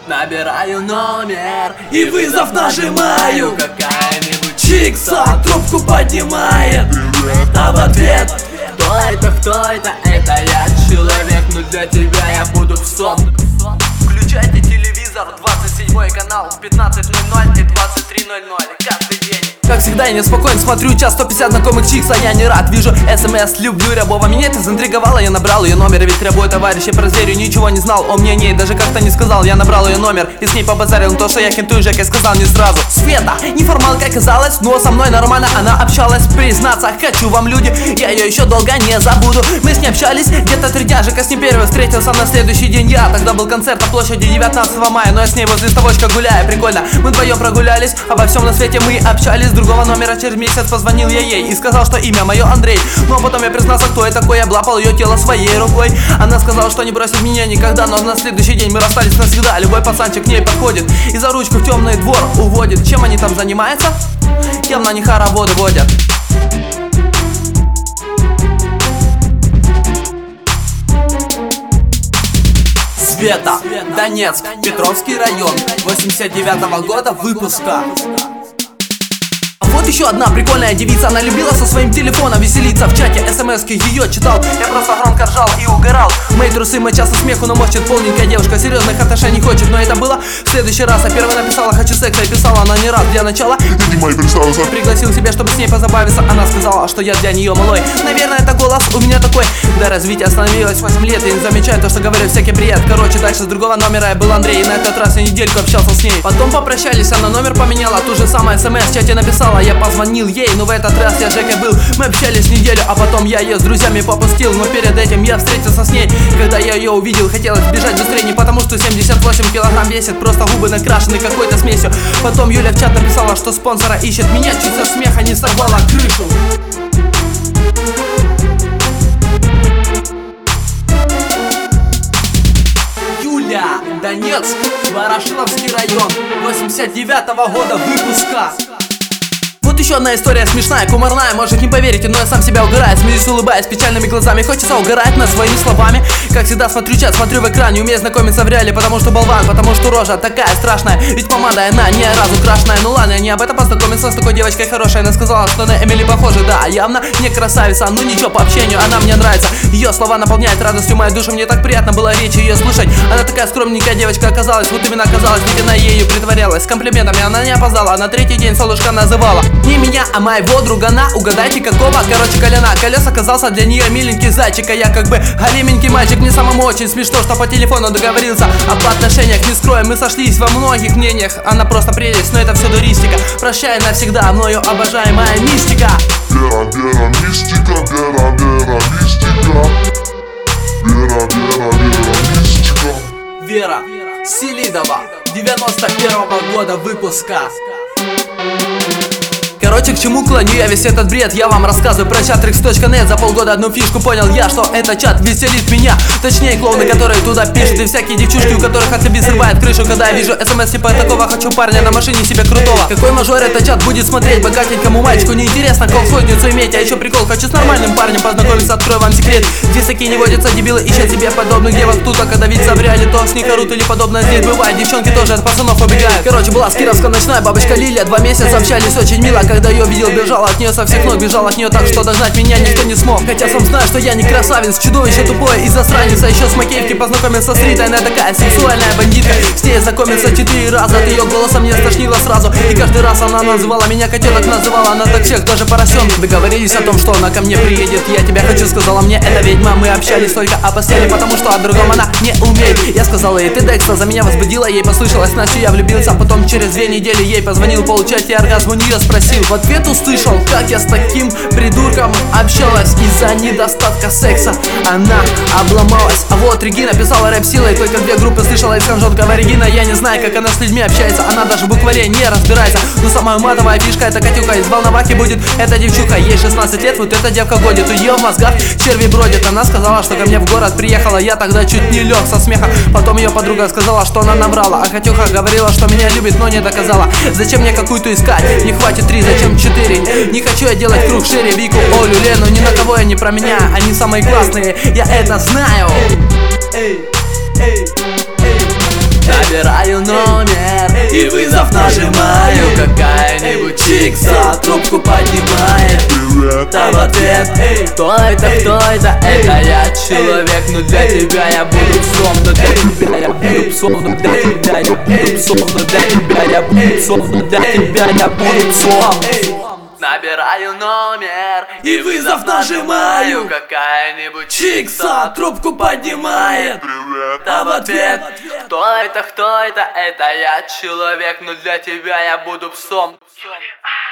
Набираю номер и вызов нажимаю. Какая-нибудь чикса трубку поднимает, а в ответ: кто это? Это я, человек, но для тебя я буду псом. Включайте телевизор, 27 канал, 15:00 и 23:00 каждый день. Как всегда я неспокоен, смотрю час 150 знакомых чикс, а я не рад. Вижу СМС, люблю рябого. Меня это заинтриговало, я набрал ее номер. Ведь рябой товарищ, я про зверю ничего не знал. Он мне не, даже как-то не сказал. Я набрал ее номер и с ней побазарил. То, что я кентую, Жек, я сказал не сразу. Света, неформалка оказалась, но со мной нормально она общалась. Признаться хочу вам, люди, я ее еще долго не забуду. Мы с ней общались где-то 3 дня. Жека с ней первый встретился на следующий день. Я тогда был концерт на площади 19 мая, но я с ней возле ставочка гуляю, прикольно. Мы вдвоем прогулялись, обо всем на свете мы общались. Другого номера через месяц позвонил я ей и сказал, что имя мое Андрей. Ну а потом я признался, кто я такой, я облапал ее тело своей рукой. Она сказала, что не бросит меня никогда, но на следующий день мы расстались навсегда. Любой пацанчик к ней подходит и за ручку в темный двор уводит. Чем они там занимаются? Явно не хороводы водят. Света, Донецк, Петровский район, 89-го года выпуска. Вот еще одна прикольная девица, она любила со своим телефоном веселиться. В чате смс-ки ее читал, я просто громко ржал и угорал. Мои трусы мочатся смеху, но мочит полненькая девушка. Серьезных отношений хочет, но это было в следующий раз. А первая написала хочу секса и писала она не раз. Для начала пригласил себя, чтобы с ней позабавиться. Она сказала, что я для нее малой. Наверное, это голос у меня такой. До развития остановилась 8 лет и не замечаю то, что говорю всякий бред. Короче, дальше с другого номера я был Андрей, и на этот раз я недельку общался с ней. Потом попрощались, она номер поменяла, ту же самое смс в чате написала. Я позвонил ей, но в этот раз я Жекой был. Мы общались неделю, а потом я ее с друзьями попустил. Но перед этим я встретился с ней. Когда я ее увидел, хотелось бежать быстрее. Не потому что 78 килограмм весит, просто губы накрашены какой-то смесью. Потом Юля в чат написала, что спонсора ищет меня. Чуть со смеха не сорвала крышу. Юля, Донецк, Ворошиловский район, 89-го года выпуска. Вот еще одна история смешная, кумарная, может не поверите, но я сам себя угораю. Смеюсь, улыбаясь печальными глазами, хочется угорать над своими словами. Как всегда смотрю чат, смотрю в экран, не умею знакомиться в реале, потому что болван, потому что рожа такая страшная. Ведь помада она ни разу крашеная. Ну ладно, я не об этом познакомился с такой девочкой хорошей. Она сказала, что на Эмили похожа, да, явно не красавица. Ну ничего, по общению она мне нравится. Ее слова наполняют радостью мою душу, мне так приятно было речь ее слушать. Она такая скромненькая девочка оказалась, вот именно оказалась, ведь она ею притворялась. С комплиментами она не опоздала, а на третий день солнышко называла. Не меня, а моего другана, угадайте какого, короче коляна. Колес оказался для нее миленький зайчик, а я как бы голименький мальчик. Мне самому очень смешно, что по телефону договорился об отношениях. Не скроем, мы сошлись во многих мнениях. Она просто прелесть, но это все дуристика. Прощай навсегда, мною обожаемая мистика. Вера, Вера, мистика, Вера, Вера, мистика. Вера, Вера, Вера, мистика. Вера Селидова, 91-го года выпуска. Короче, к чему клоню я весь этот бред? Я вам рассказываю про чат Trix.net. За полгода одну фишку понял я, что этот чат веселит меня. Точнее, клоуны, которые туда пишут, и всякие девчушки, у которых от любви срывает крышу. Когда я вижу смс типа такого, хочу парня на машине себе крутого. Какой мажор этот чат будет смотреть? Богатенькому мальчику неинтересно колхозницу иметь. А еще прикол, хочу с нормальным парнем познакомиться. Открою вам секрет, здесь такие не водятся дебилы, ищут себе подобных девок тут. А когда видится в реале, то с них орут или подобное здесь бывает. Девчонки тоже от пацанов убегают. Короче, была с Кировска ночная бабочка Лилия. 2 месяца общались очень мило. Когда ее видел, бежал от нее со всех ног, бежал от нее так, что догнать меня никто не смог. Хотя сам знаю, что я не красавец, чудовище тупое и засранец. А еще с Макеевки познакомился с Ритой. Она такая сексуальная бандитка. С ней знакомился 4 раза. От ее голоса мне стошнило сразу. И каждый раз она называла меня котенок, называла она так всех, даже поросенок. Договорились о том, что она ко мне приедет. Я тебя хочу, сказала мне эта ведьма. Мы общались только о постели, потому что о другом она не умеет. Я сказала ей, ты Декса, за меня возбудила. Ей послышалось, значит я влюбился. Потом через 2 недели ей позвонил, получать и оргазм у нее спросил. В ответ услышал, как я с таким придурком общалась. Из-за недостатка секса она обломалась. А вот Регина писала рэп силой, только 2 группы слышала из Ханжонкова. Регина, я не знаю, как она с людьми общается. Она даже в букваре не разбирается. Но самая матовая фишка это Катюка. Из Волновахи будет эта девчуха. Ей 16 лет, вот эта девка годит. У нее в мозгах черви бродят. Она сказала, что ко мне в город приехала. Я тогда чуть не лег со смеха. Потом ее подруга сказала, что она наврала. А Катюха говорила, что меня любит, но не доказала. Зачем мне какую-то искать? Не хватит 3, зачем 4? Не хочу я делать круг шире. Вику, Олю, Лену, ни на кого я не про меня. Они самые классные, я это знаю. Набираю и вызов нажимаю. Какая-нибудь чикса трубку поднимает. Привет. А в ответ: кто это, это я человек, но для тебя я буду псом. Но для тебя я буду псом, но для тебя я буду псом, но для тебя я буду псом, но для тебя я буду псом. Набираю номер и вызов нажимаю. Какая-нибудь чикса трубку поднимает. Привет. А в ответ: кто это, это я человек, но для тебя я буду псом.